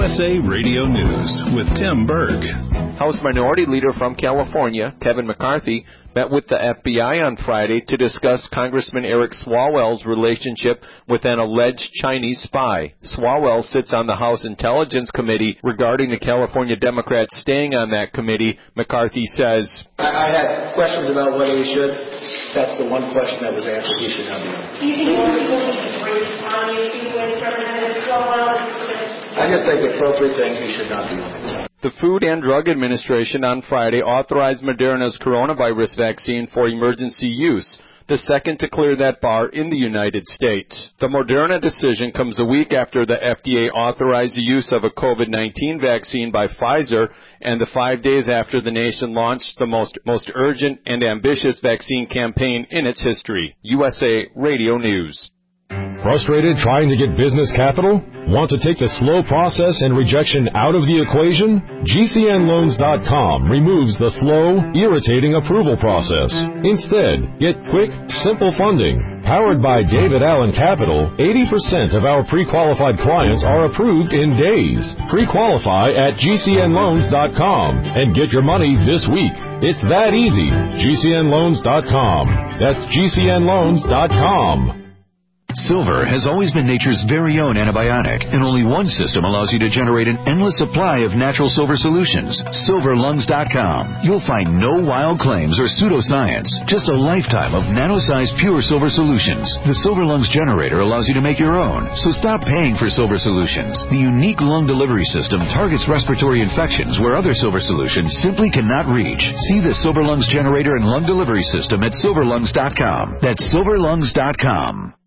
USA Radio News with Tim Berg. House Minority Leader from California, Kevin McCarthy, met with the FBI on Friday to discuss Congressman Eric Swalwell's relationship with an alleged Chinese spy. Swalwell sits on the House Intelligence Committee. Regarding the California Democrats staying on that committee, McCarthy says, I had questions about whether he should. That's the one question that was answered. He should not be on. Do you think more people need to brief on the issue with Representative Swalwell? I just think the appropriate thing, he should not be on. The Food and Drug Administration on Friday authorized Moderna's coronavirus vaccine for emergency use, the second to clear that bar in the United States. The Moderna decision comes a week after the FDA authorized the use of a COVID-19 vaccine by Pfizer, and 5 days after the nation launched the most urgent and ambitious vaccine campaign in its history. USA Radio News. Frustrated trying to get business capital? Want to take the slow process and rejection out of the equation? GCNLoans.com removes the slow, irritating approval process. Instead, get quick, simple funding. Powered by David Allen Capital, 80% of our pre-qualified clients are approved in days. Pre-qualify at GCNLoans.com and get your money this week. It's that easy. GCNLoans.com. That's GCNLoans.com. Silver has always been nature's very own antibiotic, and only one system allows you to generate an endless supply of natural silver solutions. SilverLungs.com. You'll find no wild claims or pseudoscience, just a lifetime of nano-sized pure silver solutions. The Silver Lungs generator allows you to make your own, so stop paying for silver solutions. The unique lung delivery system targets respiratory infections where other silver solutions simply cannot reach. See the Silver Lungs generator and lung delivery system at SilverLungs.com. That's SilverLungs.com.